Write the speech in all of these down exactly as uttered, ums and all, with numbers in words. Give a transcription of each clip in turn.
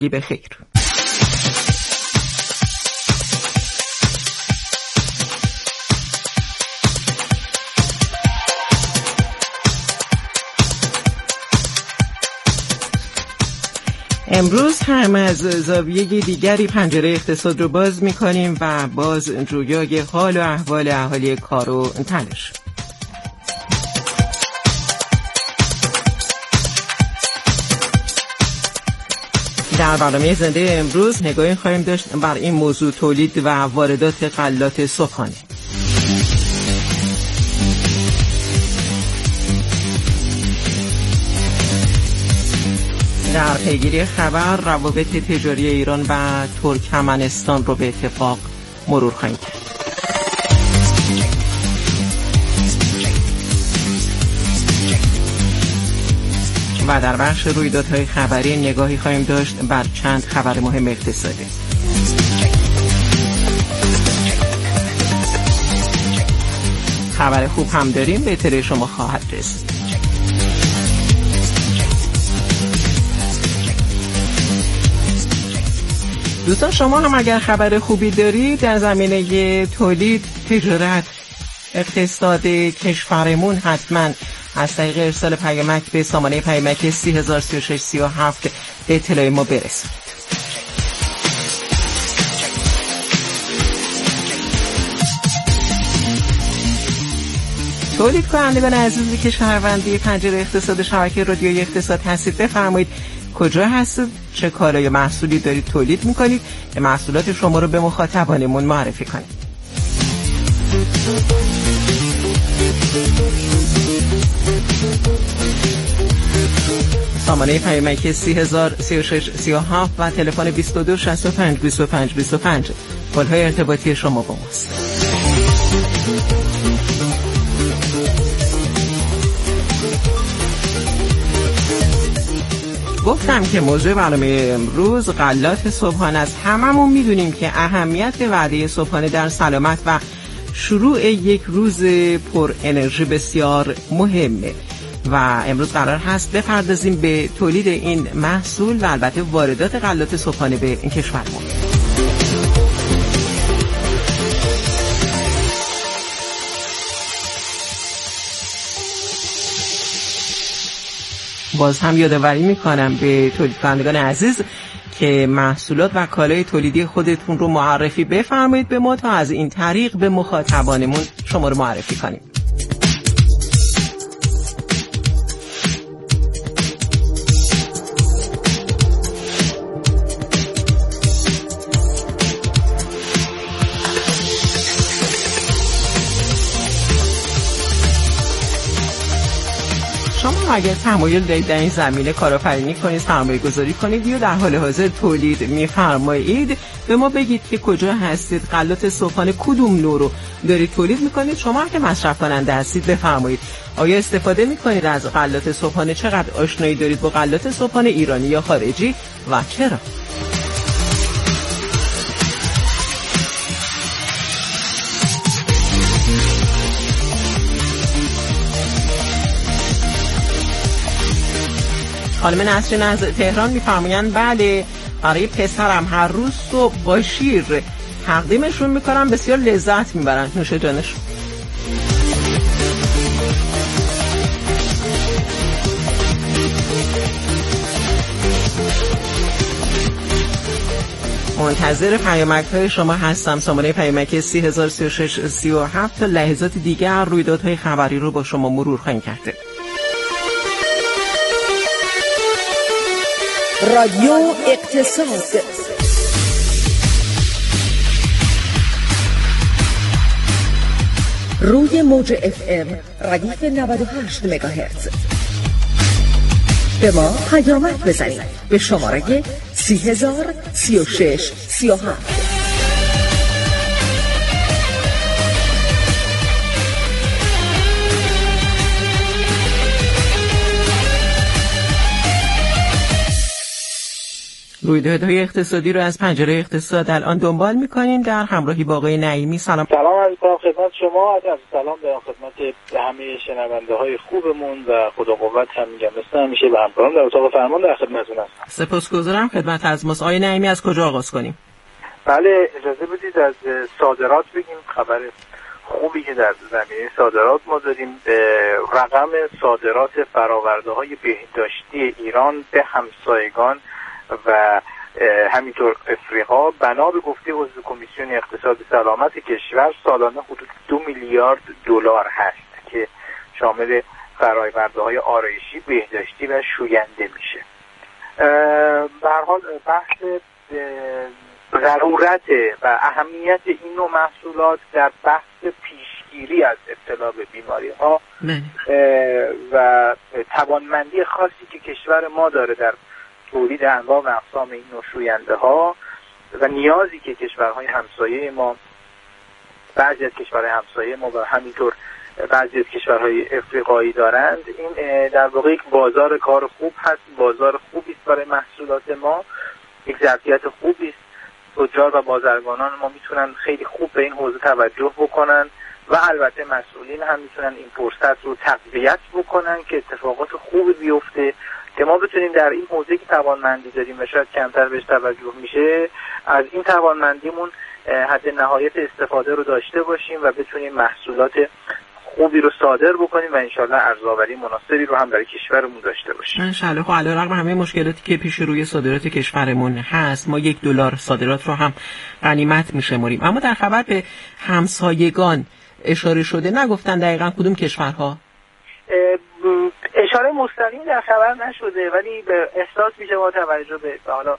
بخیر. امروز هم از زاویه دیگری پنجره اقتصاد رو باز می‌کنیم و باز جویای حال و احوال اهالی کار و تلاش. در برنامه زنده امروز نگاهی خواهیم داشت بر این موضوع: تولید و واردات غلات صبحانه. در پیگیری خبر روابط تجاری ایران و ترکمنستان رو به اتفاق مرور خواهیم کرد. و در بخش رویدادهای خبری نگاهی خواهیم داشت بر چند خبر مهم اقتصادی. خبر خوب هم داریم، به اطلاع شما خواهد رسید. دوستان شما هم اگر خبر خوبی دارید در زمینه تولید، تجارت، اقتصاد کشورمون، حتما از طریق ارسال پیامک به سامانه پیامک سی هزار سی و شش سی و هفت به اطلاع ما برسید. تولید کنندگان عزیزی که شنونده پنجره اقتصاد شبکه رادیویی اقتصاد هستید، بفرمایید کجا هستید، چه کالای محصولی دارید تولید میکنید، محصولات شما رو به مخاطبانمون معرفی کنید. سامانه پیامک سی هزار سی و شش سی و هفت و تلفن بیست و دو شصت و پنج بیست و پنج بیست و پنج کلهای ارتباطی شما با ماست. گفتم که موضوع برنامه امروز غلات صبحانه است. هممون میدونیم که اهمیت وعده صبحانه در سلامت و شروع یک روز پر انرژی بسیار مهمه و امروز قرار هست بپردازیم به تولید این محصول و البته واردات غلات صبحانه به این کشورمون. باز هم یادآوری میکنم به تولید کنندگان عزیز که محصولات و کالای تولیدی خودتون رو معرفی بفرمایید به ما تا از این طریق به مخاطبانمون شما رو معرفی کنیم. شما اگر تمایل دارید در این زمینه کارآفرینی کنید، سرمایه گذاری کنید یا در حال حاضر تولید می‌فرمایید، به ما بگید که کجا هستید، غلات صبحانه کدوم نوع رو دارید تولید می‌کنید. شما که مصرف کننده هستید بفرمایید آیا استفاده می‌کنید از غلات صبحانه، چقدر آشنایی دارید با غلات صبحانه ایرانی یا خارجی و چرا؟ خانم نسرین از تهران میفرمایند بله، برای پسرم هر روز صبح با شیر تقدیمشون میکنم، بسیار لذت میبرن، نوش جانشون. منتظر پیامک های شما هستم. سامانه پیامک سی هزار سی و شش سی و هفت تا لحظات دیگر رویدادهای خبری رو با شما مرور خواهیم کرد. رادیو اقتصاد روی موج اف ام ردیف نود و هشت مگاهرتز. به ما پیامک بزنید به شماره سی هزار سی و شش سی و هفت. رویدادهای اقتصادی رو از پنجره اقتصاد الان دنبال می‌کنیم در همراهی با آقای نعیمی. سلام. سلام عرض می‌کنم خدمت شما، از سلام دارم خدمت همه شنونده‌های خوبمون و خدا قوت هم میگم مثل همیشه به همکاران در اتاق فرمان در خدمتتون هستم. سپاسگزارم. خدمت از ماست. آقای نعیمی از کجا آغاز کنیم؟ بله اجازه بدید از صادرات بگیم. خبر خوبی که در زمینه صادرات ما داریم، رقم صادرات فرآورده‌های بهداشتی ایران به همسایگان و همینطور افریقا بنا به گفته عضو کمیسیون اقتصاد سلامت کشور سالانه حدود دو میلیارد دلار هست که شامل فرآورده‌های آرایشی، بهداشتی و شوینده میشه. به هر حال بحث ضرورت و اهمیت این نوع محصولات در بحث پیشگیری از ابتلا به بیماری‌ها و توانمندی خاصی که کشور ما داره در تولید انواع و اقسام این نوع شوینده و نیازی که کشورهای همسایه ما، بعضی از کشورهای همسایه ما و همینطور بعضی از کشورهای افریقایی دارند، این در واقع یک بازار کار خوب هست، بازار خوبی است برای محصولات ما، یک ظرفیت خوبی است. تجار و بازرگانان ما میتونن خیلی خوب به این حوزه توجه بکنن و البته مسئولین هم میتونن این فرصت رو تقویت بکنن که اتفاقات خوبی بیفته که ما بتونیم در این حوزه که توانمندی داریم و شاید کمتر بهش توجه میشه، از این توانمندیمون حد نهایت استفاده رو داشته باشیم و بتونیم محصولات خوبی رو صادر بکنیم و انشالله ارزآوری مناسبی رو هم در کشورمون داشته باشیم. انشالله. خب علیرغم همه مشکلاتی که پیش روی صادرات کشورمون هست، ما یک دلار صادرات رو هم غنیمت میشماریم. اما در خبر به همسایگان اشاره شده، نگفتن دقیقاً کدوم کشورها؟ اشاره مستقیم در خبر نشده، ولی به احساس میشه با توجه به حالا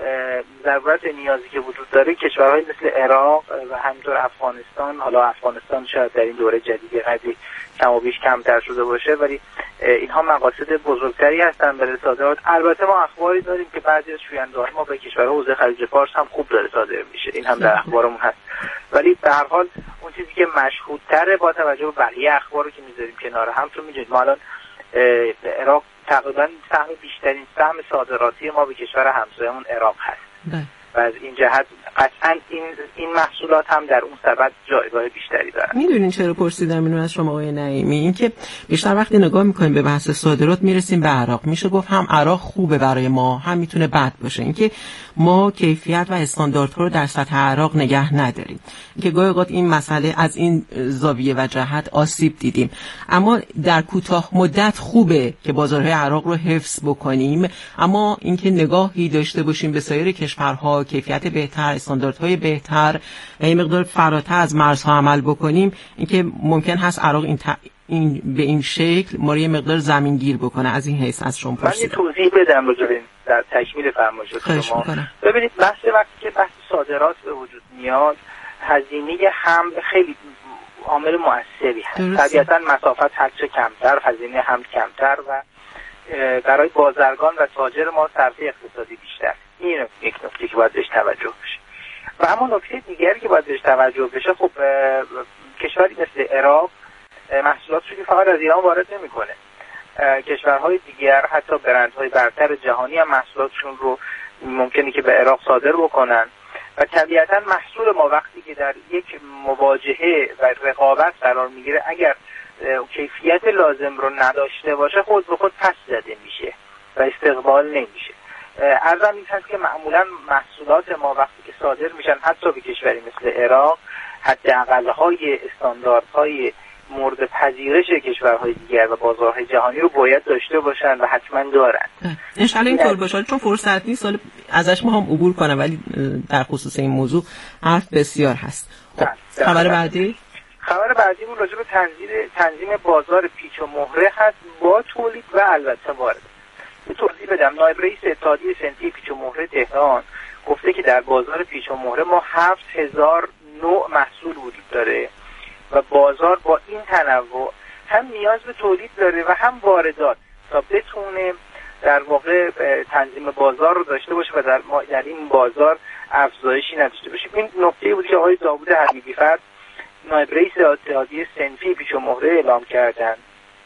ضرورت نیازی که وجود داره کشورهای مثل عراق و همینطور افغانستان، حالا افغانستان شاید در این دوره جدید قدری کم و بیش کمتر شده باشه، ولی اینها مقاصد بزرگتری هستن برای صادرات. البته ما اخباری داریم که بعضی از شوینده‌های ما به کشورهای حوزه خلیج فارس هم خوب داره صادر میشه، این هم در اخبارمون هست. ولی به هر حال اون چیزی که مشهودتره با توجه به بقیه اخباری که میذاریم کنار هم، چون میدونید ما الان عراق تقریبا سهم بیشترین سهم صادراتی ما به کشور همسایه‌مون عراق هست ده. و از این جهت قطعا این این محصولات هم در اون سبد جایگاه بیشتری دارن. میدونین چرا پرسیدم اینو از شما آقای نعیمی؟ این که بیشتر وقتی نگاه میکنیم به بحث صادرات میرسیم به عراق، میشه گفت هم عراق خوبه برای ما، هم میتونه بد باشه. این که ما کیفیت و استانداردها رو در سطح عراق نگه نداریم، که گاهی اوقات این مسئله از این زاویه و جهت آسیب دیدیم. اما در کوتاه مدت خوبه که بازارهای عراق رو حفظ بکنیم، اما اینکه نگاهی داشته باشیم به سایر کشورها، کیفیت بهتر، استانداردهای بهتر، این مقدار فراتر از مرزها عمل بکنیم، اینکه ممکن هست عراق این, ت... این به این شکل ما رو یه مقدار زمین گیر بکنه. از این حیث از شما پرسیدم. من یه توضیح بدم راجع به در تکمیل فرمایشات شما. ببینید بحث وقتی که بحث صادرات به وجود میاد، هزینه حمل خیلی عامل مؤثری هست. طبیعتاً مسافت هرچه کمتر، هزینه حمل کمتر و برای بازرگان و تاجر ما صرفه اقتصادی بیشتر. این یک نکته که باید بهش توجه بشه. و اما نکته دیگری که باید بهش توجه بشه، خب کشوری مثل عراق محصولاتش که فقط از ایران وارد نمیکنه. کشورهای دیگر حتی برندهای برتر جهانی هم محصولاتشون رو ممکنه که به عراق صادر بکنن و طبیعتاً محصول ما وقتی که در یک مواجهه و رقابت قرار میگیره، اگر کیفیت لازم رو نداشته باشه، خود به خود پس زده میشه و استقبال نمیشه. عرضم این هست که معمولا محصولات ما وقتی که صادر میشن حتی به کشوری مثل عراق، حداقل‌های استانداردهای مورد پذیرش کشورهای دیگر و بازارهای جهانی رو باید داشته باشن و حتما دارن. انشالله اینطور باشه، چون فرصت نیست سال ازش ما هم عبور کنم، ولی در خصوص این موضوع حرف بسیار هست. خب خبر بعدی؟ خبر بعدیمون راجع به تنظیم تنظیم بازار پیچ و مهره هست با تولید و البته وارد. به توضیح بدم، نایب رئیس اتحادیه صنفی پیچ و مهره تهران گفته که در بازار پیچ و مهره ما هفت هزار نوع محصول وجود داره و بازار با این تنوع هم نیاز به تولید داره و هم واردات تا بتونه در واقع تنظیم بازار رو داشته باشه و در, در این بازار افزایشی نداشته باشه. این نکته بود که آقای داوود حبیبی فرد نایب رئیس اتحادیه صنفی پیچ و مهره اعلام کردن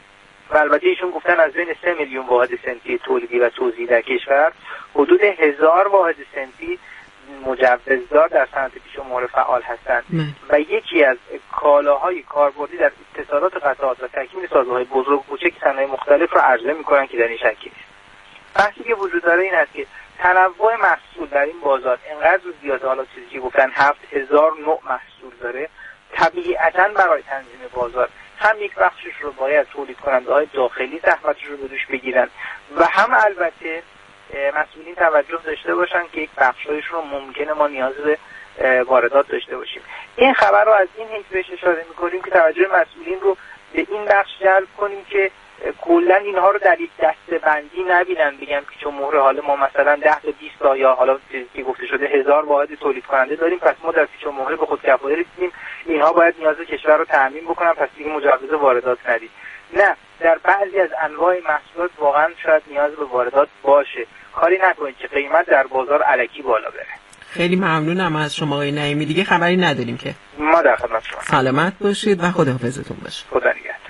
و البته ایشون گفتن از بین سه میلیون واحد سنفی تولیدی و توزیعی در کشور حدود هزار واحد سنفی مجوزدار در صنعت پیش و مهر فعال هستند و یکی از کالاهای کاربردی در اتصالات قطعات و تکمیل سازه‌های بزرگ کوچک صنایع مختلف را عرضه می‌کنند که در این شکل است. بحثی که وجود داره این است که تنوع محصول در این بازار انقدر زیاده، حالا چیزی که گفتن هفت هزار نوع محصول داره، طبیعتاً برای تنظیم بازار هم یک بخشش رو باید تولید کننده‌های داخلی زحمتش رو به دوش بگیرن و هم البته مسئولین توجه داشته باشن که یک بخشایش رو ممکنه ما نیاز به واردات داشته باشیم. این خبر رو از این حیث بهش اشاره می‌کنیم که توجه مسئولین رو به این بخش جلب کنیم که کلا اینها رو در یک دسته‌بندی نبینن، بگن که چون مهر حالا ما مثلا ده تا بیست تا یا حالا چیزی گفته شده هزار واحد تولید کننده داریم، پس ما در پیش مهر به خودکفایی رسیدیم، اینها باید نیاز کشور رو تامین بکنن، پس دیگه مجوز واردات ندید. نه، در بعضی از انواع محصولات واقعا شاید نیاز به واردات باشه. کاری نکنید که قیمت در بازار الکی بالا بره. خیلی ممنونم از شما آقای نعیمی. دیگه خبری نداریم که. ما در خدمت شما. سلامت باشید و خداحافظتون باشه. خدا نگهدار.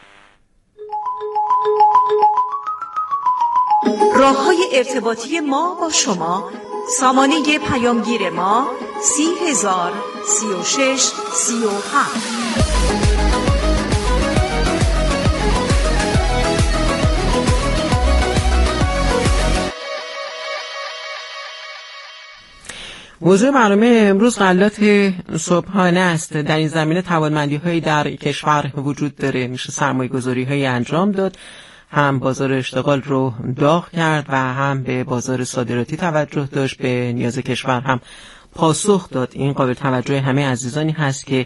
راه‌های ارتباطی ما با شما: سامانه پیامگیر ما سی هزار سی و شش سی و هفت. موضوع برنامه امروز غلات صبحانه است. در این زمینه توانمندی‌هایی در کشور وجود داره، میشه سرمایه‌گذاری‌هایی انجام داد، هم بازار اشتغال رو داغ کرد و هم به بازار صادراتی توجه داشت، به نیاز کشور هم پاسخ داد. این قابل توجه همه عزیزانی هست که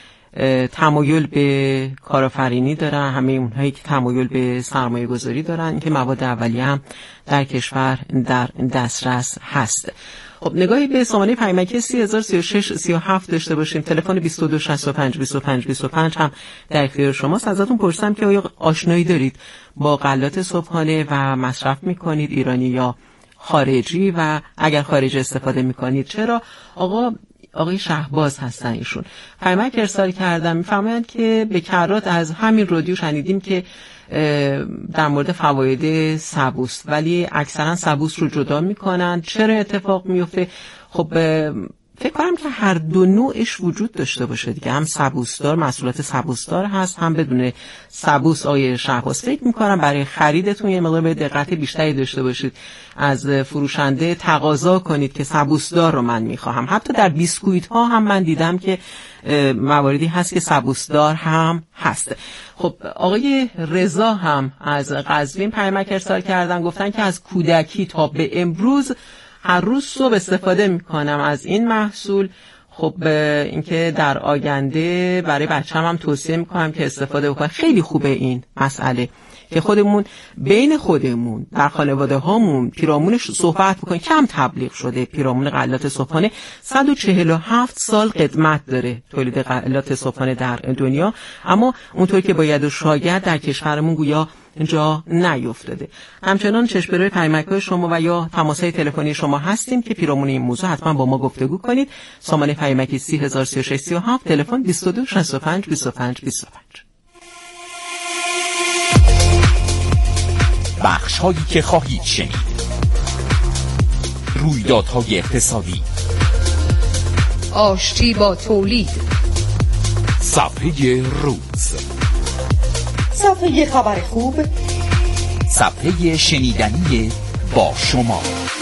تمایل به کارآفرینی دارن، همه اونهایی که تمایل به سرمایه گذاری دارن که مواد اولیه هم در کشور در دسترس هست. خب نگاهی به سامانه پیامکی سی هزار سی و شش سی و هفت داشته باشیم. تلفن بیست و دو شصت و پنج بیست و پنج بیست و پنج هم در اختیار شماست. ازتون پرسیدم که آیا آشنایی دارید با غلات صبحانه و مصرف میکنید، ایرانی یا خارجی، و اگر خارجی استفاده میکنید چرا؟ آقا آقای شهباز هستن، ایشون پیامک ارسال کردن، میفرمایند که به کرات از همین رادیو شنیدیم که در مورد فواید سبوس، ولی اکثرا سبوس رو جدا میکنن، چرا اتفاق میفته؟ خب فکر کنم که هر دو نوعش وجود داشته باشه دیگه، هم سبوسدار، محصولات سبوسدار هست، هم بدون سبوس. آقای شهباز فکر میکنم برای خریدتون یه مقدار به دقت بیشتری داشته باشید، از فروشنده تقاضا کنید که سبوسدار رو من میخواهم. حتی در بیسکویت ها هم من دیدم که مواردی هست که سبوسدار هم هست. خب آقای رضا هم از قزوین پیامک ارسال کردن، گفتن که از کودکی تا به امروز هر روز صبح استفاده میکنم از این محصول. خب اینکه در آینده برای بچه‌م هم توصیه میکنم که استفاده بکنم. خیلی خوبه این مسئله که خودمون بین خودمون در خانواده هامون پیرامونش صحبت بکنیم. کم تبلیغ شده پیرامون غلات صبحانه، صد و چهل و هفت سال قدمت داره تولید غلات صبحانه در دنیا، اما اونطور که باید و شاید در کشورمون گویا جا نیفتاده. همچنان چشم به روی پیامک‌های شما و یا تماس‌های تلفنی شما هستیم که پیرامون این موضوع حتما با ما گفتگو کنید. سامانه پیامکی سی هزار سی و شش سی و هفت، تلفن بیست و دو شصت و پنج بیست و پنج بیست و پنج. بخش هایی که خواهید شنید: رویدادهای اقتصادی، آشتی با تولید، صفحه روز، صفحه خبر خوب، صفحه شنیدنی با شما.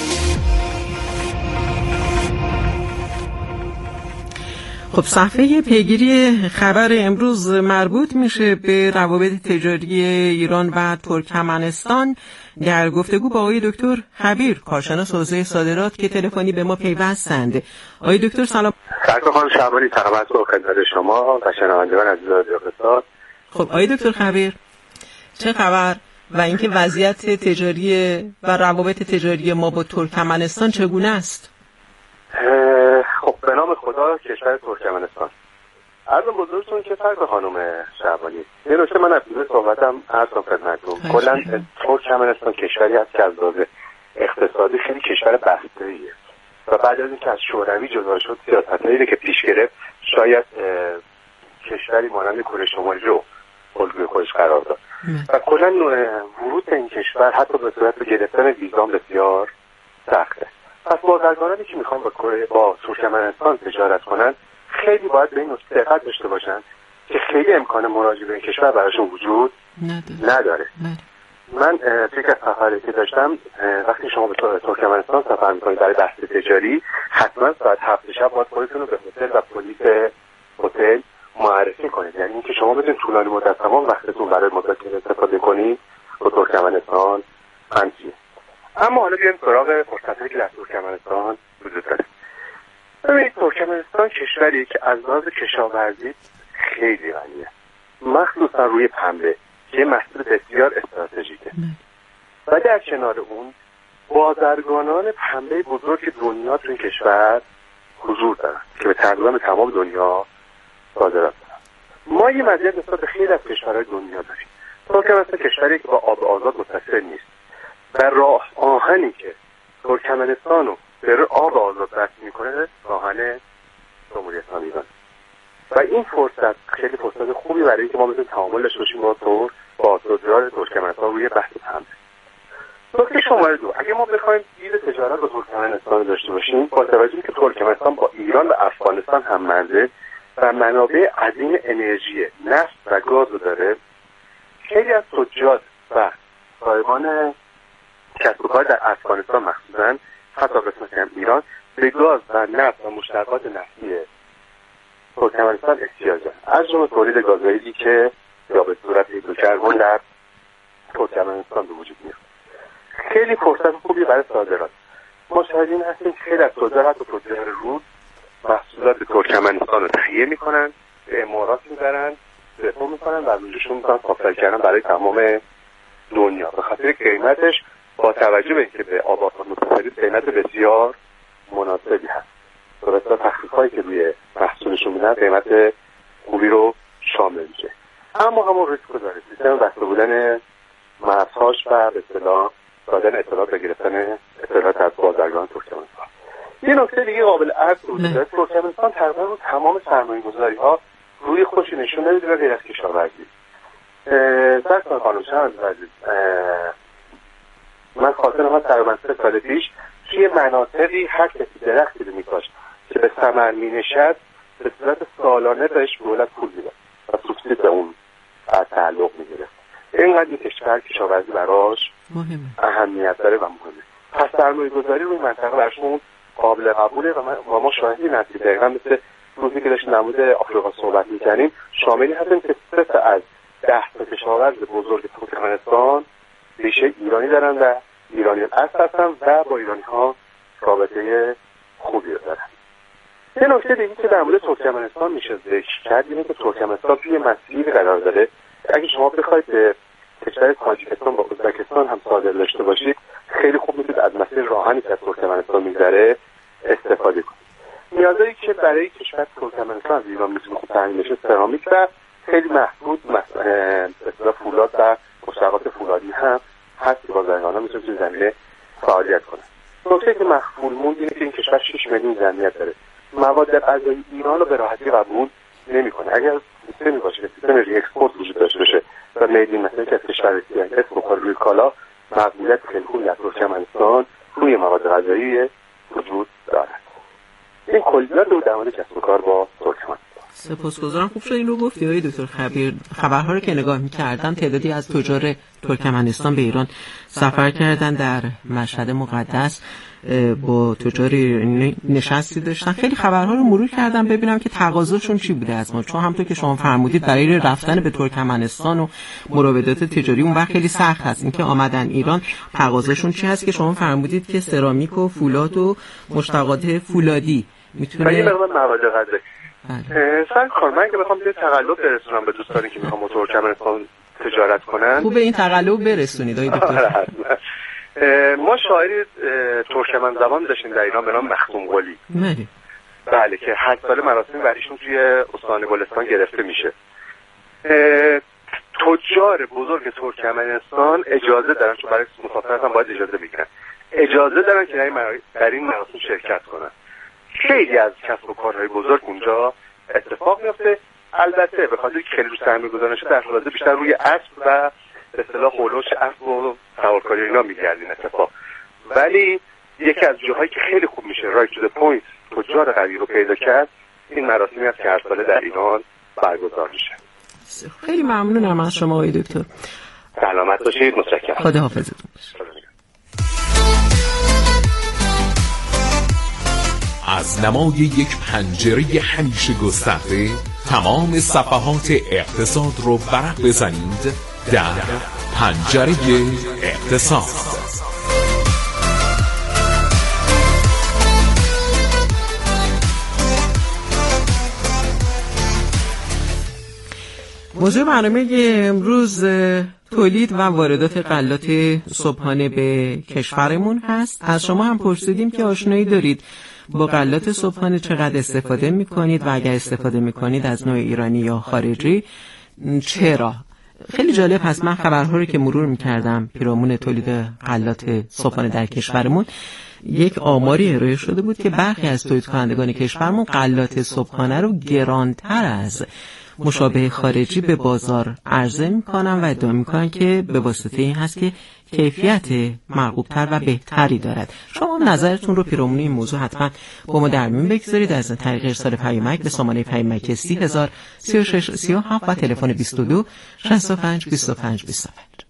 خب صفحه پیگیری خبر امروز مربوط میشه به روابط تجاری ایران و ترکمنستان. در گفتگو با آقای دکتر خبیر، کارشناس حوزه صادرات که تلفنی به ما پیوستند. آقای دکتر سلام. سلام خانم شعبانی، تقبل با خدمت شما و شنوندگان عزیز رادیو اقتصاد. خب آقای دکتر خبیر، چه خبر و اینکه وضعیت تجاری و روابط تجاری ما با ترکمنستان چگونه است؟ خب به نام خدا کشور ترکمنستان. عرضم بزرگتون که فرق خانم شعبانی، یه نکته من از بیرون صحبتم عرض کنم خدمتتون. کلا ترکمنستان کشوری هست که از لحاظ اقتصادی خیلی کشور بسته‌ایه و بعد از اینکه از شوروی جدا شد، سیاستایی که پیش گرفت، شاید کشوری مانند کره شمالی رو الگوی خودش قرار داد و کلا ورود به این کشور حتی به صورت گرفتن ویزا بسیار سخته. پس بازرگانانی که میخوان با با ترکمنستان تجارت کنن خیلی باید به این نکته دقت داشته باشن که خیلی امکان مراجعه به این کشور براشون وجود نداره. نداره. من فکر از سفری که داشتم وقتی شما به ترکمنستان سفر میکنید برای بحث تجاری حتما ساعت هفت شب باید خودتون رو به هتل و پلیس هتل معرفی کنید، یعنی اینکه شما بتونید طولانی مدت تمام وقتتون برای مذاکره استفاده کنید با ترکمنستان همچیه. اما حالا بیایم سراغ فرصتایی که در ترکمنستان وجود داره. ببینید ترکمنستان کشوری که از لحاظ کشاورزی خیلی غنیه، مخصوصا روی پنبه که محصول بسیار استراتژیکه و در کنار اون بازرگانان پنبه بزرگ دنیا تو این کشور حضور دارن که به تقریبا به تمام دنیا صادرات دارن. ما یه مزیت نسبت به خیلی از کشورهای دنیا داریم. ترکمنستان کشوری که با آب آزاد متصل نیست و راه آهنی که ترکمنستان رو به آب آزاد وصل میکنه راهن جمهوری اسلامی ایران و این فرصت خیلی فرصت خوبی برای اینکه ما بتونیم تعامل داشته باشیم با تور با تجار ترکمنستان روی بحث پنبه. نکته شماره دو، اگه ما بخوایم دید تجارت با ترکمنستان داشته باشیم با توجه که ترکمنستان با ایران و افغانستان هم مرزه و منابع عظیم انرژی نفت و گاز رو داره، خیلی از تجار و صاحبان کسب و کار در افغانستان مخصوصا حتی قسمتی هم ایران به گاز و نفت و مشتقات نفتی ترکمنستان احتیاج دارند، از جمله تولید گازوئیلی که یا به صورت هیدروکربن در ترکمنستان به وجود میاد. خیلی فرصت خوبی برای صادرات. ما شاهدین هستیم خیلی از تجارت و تجار روس محصولات ترکمنستان رو تهیه میکنن، به امارات میبرن، دفاع میکنن و روزشون میکنن ساختار کردن برای تمام دنیا. به خاطر قیمتش با توجه به اینکه به آب آزاد متصل قیمت بسیار مناسبی هست. درسته تخفیف‌هایی که روی محصولشون میدن قیمت خوبی رو شامل میشه. اما همون ریسک داره. سیستم بسته بودن مرزهاش و به اصطلاح دادن اطلاعات و گرفتن اطلاعات از بازرگان ترکمنستان. یه نکته دیگه قابل عرض وجود داره. ترکمنستان تقریبا رو تمام سرمایه‌گذاری‌ها روی خودش نشون نمیده و غیر از کشاورزی. سرکار خانم شهرز عزیز، من خاطرم هست تقریبا سه سال پیش توی مناطقی هر کسی درختی رو میکاشت که به ثمر مینشست به صورت سالانه بهش دولت پول میداد و سوبسید به اون تعلق میگرفت. اینقدر این کشور کشاورزی براش مهمه، اهمیت داره و مهمه. پس سرمایه‌گذاری روی منطقه براشون قابل قبوله و, و ما شاهدی نتیجه دقیقا مثل روزی که داشتیم در مورد آفریقا صحبت می‌کردیم شاملی هستیم که سه تا از ده تا کشاورز بزرگ ترکمنستان ریشه ایرانی دارن و ایرانی اصل هستن و با ایرانی ها رابطه خوبی دارن. یه نکته دیگه که در مورد ترکمنستان میشه ذکر کرد اینه که ترکمنستان توی مسیر قرار داره. اگه شما بخواید به کشور تاجیکستان با ازبکستان هم صادر داشته باشید خیلی خوب میتونید از مسیر راهنی که از ترکمنستان میگذره استفاده کنید. نیازایی که برای کشور ترکمنستان از ایران میتونه تامین بشه سرامیک و خیلی محدود مثلا فولاد و مشتقات فولادی هم هست که بازرگان‌ها میتونن توی زمینه فعالیت کنن. نکته که مخفول موند اینه که این کشور شش میلیون جمعیت داره. مواد غذایی ایران رو به راحتی قبول نمیکنه. اگر سیستمی باشه که سیستم ری اکسپورت وجود داشته باشه و میدین مثلا که از کشور دیگه اسم بخوره روی کالا، مقبولیت خیلی خوبی در ترکمنستان روی مواد غذایی وجود دارد. این کلیات رو در مورد کسب و کار با ترکمنستان. سپاسگزارم، خوب شد این رو گفتی آقای دکتر خبیر. خبرها رو که نگاه می‌کردم تعدادی از تجار ترکمنستان به ایران سفر کردن، در مشهد مقدس با تجاری نشستی داشتن. خیلی خبرها رو مرور کردم ببینم که تقاضاشون چی بوده از ما، چون همونطور که شما فرمودید برای رفتن به ترکمنستان و مراودات تجاری اون وقت خیلی سخت هست. اینکه آمدن ایران تقاضاشون چی هست که شما فرمودید که سرامیک و فولاد و مشتقات فولادی میتونه این مقدار مواد غذایی. سر کار من که بخوام یه تقلب برسونم به دوستانی که میخوام ترکمنستان تجارت کنن، خوبه این تقلب برسونید آقای دکتر. ما شاعری ترکمن زبان داشتیم در ایران به نام مختوم قلی. بله که هر سال مراسم وریشون توی استان گلستان گرفته میشه. تجار بزرگ ترکمنستان اجازه دارن، چون برای مسافرت هم باید اجازه بگیرن، اجازه دارن که در این مراسم شرکت کنن. خیلی از کسب و کارهای بزرگ اونجا اتفاق میفته البته به خاطر که خیلی روی سرمایه گذاری شده در حال بیشتر روی اسب و به اصطلاح هولوش اسب و سوارکاری اینا میگردین اتفاق. ولی یکی از جاهایی که خیلی خوب میشه رایت تو د پوینت تجار قوی رو پیدا کرد این مراسمی است که هر ساله در ایران برگزار میشه. خیلی ممنونم از شما آقای دکتر. سلامت باشید. متشکرم. خدا حافظتون باشه. از نمای یک پنجره همیشه گسترده تمام صفحات اقتصاد رو ورق بزنید در پنجره اقتصاد. موضوع برنامه امروز تولید و واردات غلات صبحانه به کشورمون هست. از شما هم پرسیدیم که آشنایی دارید با غلات صبحانه، چقدر استفاده میکنید و اگر استفاده میکنید از نوع ایرانی یا خارجی چرا؟ خیلی جالب هست. من خبرها رو که مرور میکردم پیرامون تولید غلات صبحانه در کشورمون، یک آماری ارائه شده بود که برخی از تولید کنندگان کشورمون غلات صبحانه رو گرانتر از مشابه خارجی به بازار عرضه میکنن و ادعا میکنن که به واسطه این هست که کیفیت مرغوب‌تر و بهتری دارد. شما نظرتون رو پیرامون این موضوع حتما با ما در میون بگذارید از طریق ارسال پیامک به سامانه پیامک سی هزار سی و شش سی و هفت و تلفن بیست و دو شصت و پنج بیست و پنج بیست و پنج.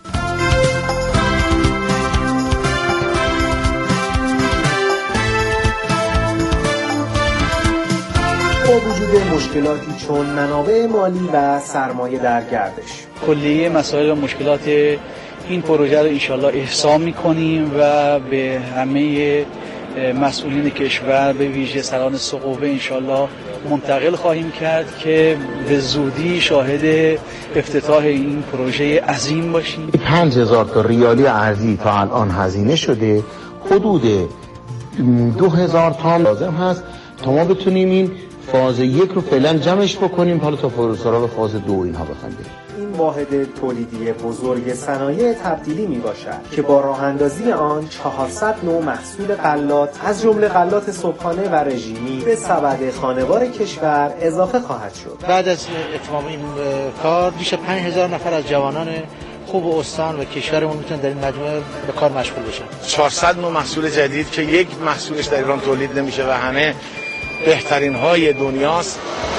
با وجود مشکلاتی چون منابع مالی و سرمایه در گردش، کلیه مسائل و مشکلات این پروژه رو انشالله احسا می‌کنیم و به همه مسئولین کشور به ویژه سران سقوه انشالله منتقل خواهیم کرد که به زودی شاهد افتتاح این پروژه عظیم باشیم. پنج هزار تا ریالی ارزی تا الان هزینه شده، حدود دو هزار تا لازم هست تا ما بتونیم این فاز یک رو فعلا جمعش بکنیم، حالا تا سراغ فاز دو اینها بخوایم بریم. این واحد تولیدی بزرگ صنایع تبدیلی می باشد که با راه اندازی آن چهارصد نوع محصول غلات از جمله غلات صبحانه و رژیمی به سبد خانوار کشور اضافه خواهد شد. بعد از اتمام این کار بیش از پنج هزار نفر از جوانان خوب استان و کشورمون میتونن در این مجموعه به کار مشغول بشن. چهارصد نوع محصول جدید که یک محصولش در ایران تولید نمیشه و همه بهترین های دنیاست.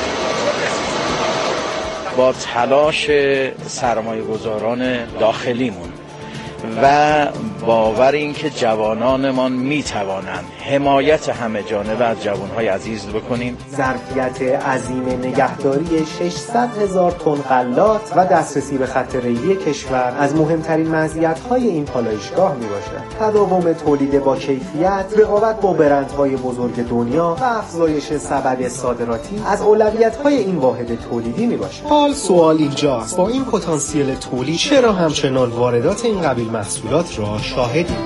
با تلاش سرمایه گذاران داخلیمون و باور این که جوانانمان میتوانند حمایت همه جانبه از جوانهای عزیز بکنیم. ظرفیت عظیم نگهداری ششصد هزار تن غلات و دسترسی به خط ریلی کشور از مهمترین مزیت‌های این پالایشگاه میباشد. تداوم تولید با کیفیت، رقابت با برندهای بزرگ دنیا و افزایش سبد صادراتی از اولویت‌های این واحد تولیدی میباشد. حال سوال اینجاست، با این پتانسیل تولید چرا همچنان واردات این قبیل محصولات را شاهدیم؟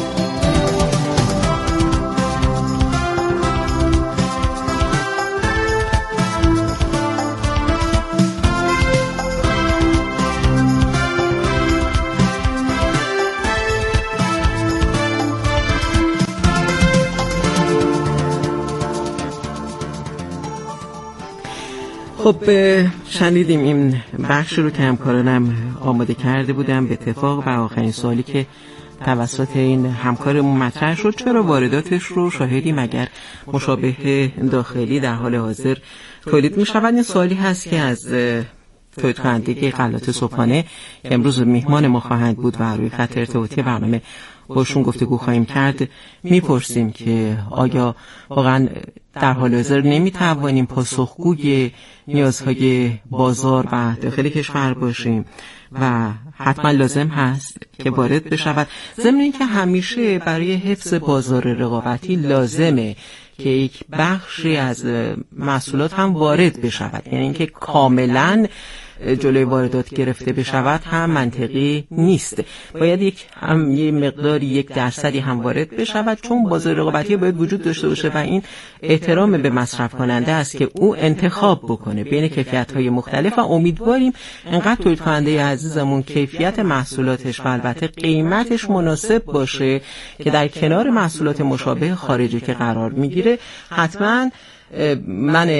خب شنیدیم این بخش رو که همکارانم آماده کرده بودم به اتفاق و آخرین سوالی که توسط این همکارمون مطرح شد، چرا وارداتش رو شاهدیم اگر مشابه داخلی در حال حاضر تولید می شود؟ این سوالی هست که از تولید کننده غلات صبحانه که امروز میهمان ما خواهند بود و روی خط ارتباطی برنامه باشون گفتگو خواهیم کرد میپرسیم که آیا واقعا در حال حاضر نمیتوانیم پاسخگوی نیازهای بازار و داخل کشور باشیم و حتما لازم هست که وارد بشود، ضمن اینکه همیشه برای حفظ بازار رقابتی لازمه که یک بخشی از محصولات هم وارد بشود، یعنی اینکه کاملا جلوی واردات گرفته بشود هم منطقی نیست. باید یک هم یه مقداری یک درصدی هم وارد بشود، چون بازار رقابتی باید وجود داشته باشه و این احترام به مصرف کننده است که او انتخاب بکنه بین کیفیت‌های مختلف و امیدواریم انقدر تولید کننده عزیزمون کیفیت محصولاتش و البته قیمتش مناسب باشه که در کنار محصولات مشابه خارجی که قرار میگیره حتما من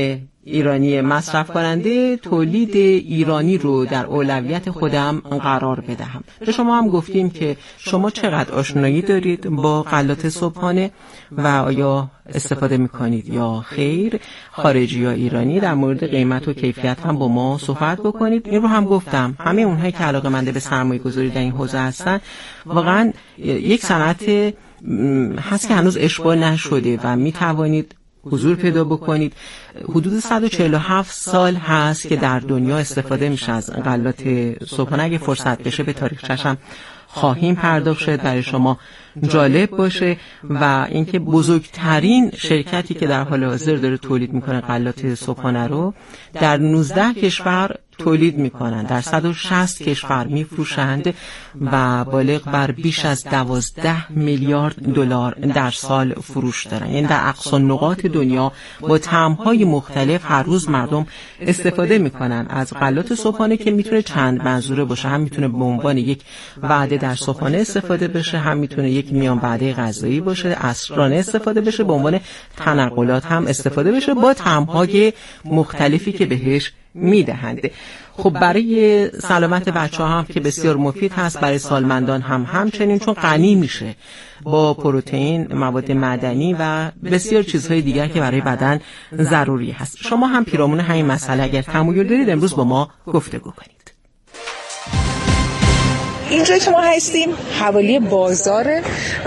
ایرانی مصرف کننده تولید ایرانی رو در اولویت خودم قرار بدهم. به شما هم گفتیم که شما چقدر آشنایی دارید با غلات صبحانه و آیا استفاده میکنید یا خیر. خارجی یا ایرانی در مورد قیمت و کیفیت هم با ما صحبت بکنید. این رو هم گفتم همه اونهایی که علاقه‌مند به سرمایه گذاری در این حوزه هستن، واقعا یک صنعت هست که هنوز اشباع نشده و میتوانید حضور پیدا بکنید. حدود صد و چهل و هفت سال هست که در دنیا استفاده میشه از غلات صبحانه. اگه فرصت بشه به تاریخچه‌ش هم خواهیم پرداخت، شاید برای شما جالب باشه. و اینکه بزرگترین شرکتی که در حال حاضر داره تولید میکنه غلات صبحانه رو در نوزده کشور تولید میکنن، در صد و شصت کشور میفروشند و بالغ بر بیش از دوازده میلیارد دلار در سال فروش دارن. یعنی در اقصا نقاط دنیا با طعم‌های مختلف هر روز مردم استفاده میکنن از غلات صبحانه که میتونه چند منظوره باشه. هم میتونه به عنوان یک وعده در صبحانه استفاده بشه، هم میتونه یک میان وعده غذایی باشه، عصرانه استفاده بشه، به عنوان تنقلات هم استفاده بشه با طعم‌های مختلفی که بهش میدهنده. خب برای سلامت بچه ها هم که بسیار مفید هست، برای سالمندان هم همچنین، چون غنی میشه با پروتئین، مواد معدنی و بسیار چیزهای دیگر که برای بدن ضروری هست. شما هم پیرامون همین مسئله اگر تمایل دارید امروز با ما گفتگو کنید. اینجا که ما هستیم حوالی بازاره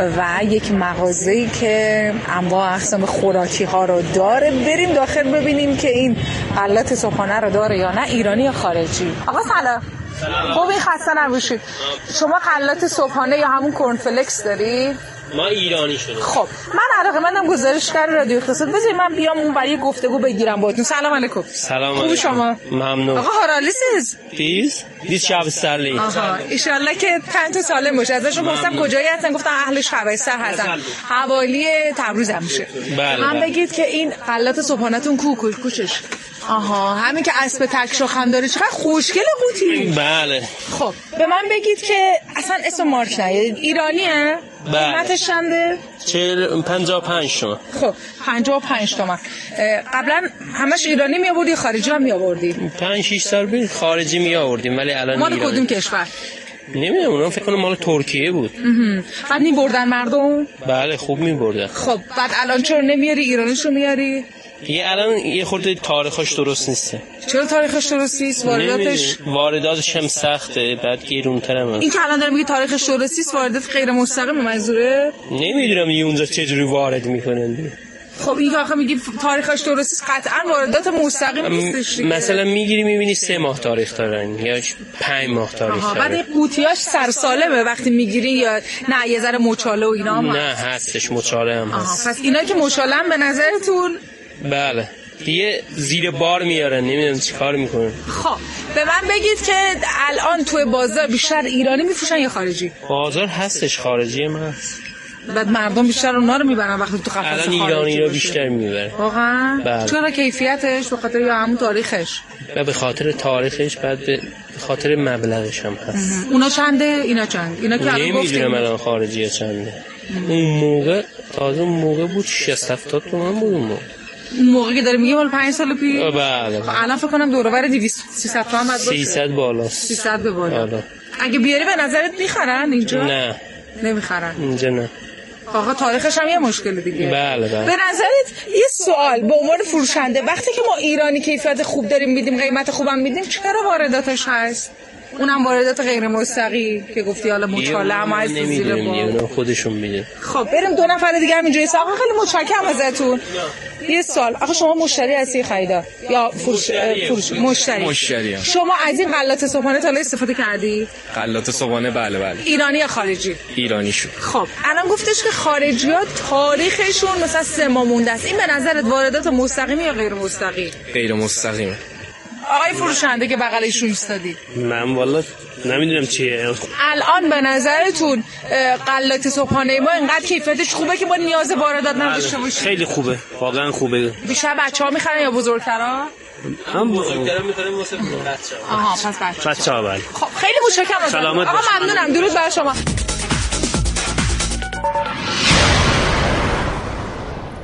و یک مغازه‌ای که انواع اقسام خوراکی ها رو داره. بریم داخل ببینیم که این غلات صبحانه رو داره یا نه، ایرانی یا خارجی. آقا سلام. خوبی، خسته نباشید. شما غلات صبحانه یا همون کرنفلکس داری؟ ما ایرانی شده. خب من علاقه‌مندم گزارشگر رادیو اقتصاد، بذارید من بیام اون برای گفتگو بگیرم باهاتون. سلام علیکم. سلام علیکم. خوب شما؟ ممنون. آقا هارالیسیز دیز دیز شبسترلی. آها ان شاء الله که تن تو سالم باشه. ازشون گفتم کجایی هستن، گفتن اهل شبستر هستن، حوالی تبریز هم میشه. بله من بله. بگید که این غلات صبحانه‌تون کو کو کوچش. آها همین که اسب تک شاخ هم داره، چقدر خوشگله قوطی. بله. خب به من بگید که اصلا اسم مارک نه ایرانیه؟ قیمتش چنده؟ چهل پنجاه و پنج تومن. خب پنجاه و پنج تومن. قبلا همش ایرانی می آوردی، خارجی هم می آوردی؟ پنج شش سال پیش خارجی می آوردیم ولی الان مال ایرانی. کدوم کشور؟ نمیدونم، اونم فکر کنم مال ترکیه بود. بعد می بردن مردم؟ بله خوب می بردن. خب بعد الان چرا نمیاری ایرانیشو میاری؟ یه الان یه خورده تاریخش درست نیسته. چرا تاریخش درست نیست؟ وارداتش وارداتش هم سخته، بعد گرون‌تر هم. این که الان داره میگه تاریخش درست نیست، واردات غیر مستقیم منظوره؟ نمیدونم دیگه اونجا چجوری وارد میکنن. خب این که آخه میگی تاریخش درست نیست، قطعا واردات مستقیم نیستش دیگه. مثلا میگیری میبینی سه ماه تاریخ دارن یا پنج ماه تاریخ دارن. بعد قوطیاش سرسالمه وقتی میگیری یا نه یه ذره مچاله و اینا هم؟ نه هستش، مچاله هم هست. پس اینا که مچاله هم به نظرتون؟ بله دیگه زیر بار میارن، نمیدونم چی کار میکنن. خب به من بگید که الان توی بازار بیشتر ایرانی میفروشن یا خارجی؟ بازار هستش خارجی هم هست. بعد مردم بیشتر اونها رو میبرن وقتی تو قفس خارجی الان ایرانی رو بیشتر میبرن. واقعا؟ بله. چرا کیفیتش به خاطر یا همون تاریخش؟ و به خاطر تاریخش، بعد به خاطر مبلغش هم هست. اونا چنده اینا چند؟ اینا که الان گفتیم نمیدونم الان خارجی چنده. اون موقع تازه اون موقع بود شصت هفتاد تومن بود اون موقع. اون موقعی که داره میگه مال پنج سال پیش. بله. الان فکر کنم دور و بر دویست سیصد تومن بعد باشه. سیصد بالاست. سیصد به بالا. اگه بیاری به نظرت میخرن اینجا؟ نه. نمیخرن. اینجا نه. آقا تاریخش هم یه مشکل دیگه. بله بله. به نظرت یه سوال به عنوان فروشنده، وقتی که ما ایرانی کیفیت خوب داریم میدیم، قیمت خوبم میدیم، چرا وارداتش هست؟ اونم واردات غیر مستقیم که گفتی حالا مچاله هم هست زیر بار خودشون میده. خب بریم دو نفر دیگه هم اینجوری. آقا خیلی متشکرم ازتون. یه سال آقا شما مشتری هستی خریدار یا فروش فروش مشتری؟ مشتری هم. شما از این غلات صبحانه تا الان استفاده کردی؟ غلات صبحانه بله بله. ایرانی یا خارجی؟ ایرانی شد. خب الان گفتش که خارجی‌ها تاریخشون مثلا سه ماه مونده است. این به نظرت واردات مستقیمی یا غیر مستقیم؟ غیر مستقیم. آقای فروشنده که بغل ایشون ایستادی، من والا نمیدونم چیه. الان به نظرتون غلات صبحانه ما اینقدر کیفیتش خوبه که ما نیاز واردات نداشته باشیم؟ خیلی خوبه، واقعا خوبه. بیشتر بچه‌ها میخرن یا بزرگترا؟ هم بزرگترا میخرن واسه بچه‌ها. آها پس بچه‌ها. بچه‌ها بله. خب خیلی متشکرم ازتون. سلامت آقا ممنونم. درود بر شما.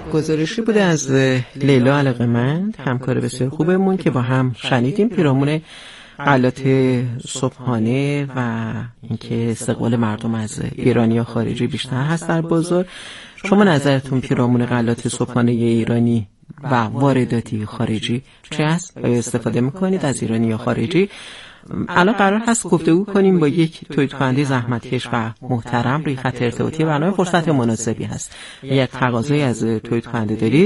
گزارشی بوده از لیلا علاقه‌مند، همکار بسیار خوبمون که با هم شنیدیم پیرامون غلات صبحانه و اینکه استقبال مردم از ایرانی یا خارجی بیشتر هست در بازار. شما نظرتون پیرامون غلات صبحانه ایرانی و وارداتی خارجی چه است؟ آیا استفاده میکنید از ایرانی یا خارجی؟ الان قرار هست گفتگو کنیم با یک تولید کننده زحمتکش و محترم روی خط ارتباطی برنامه. فرصت مناسبی هست. یک تقاضایی از تولید کننده دارید؟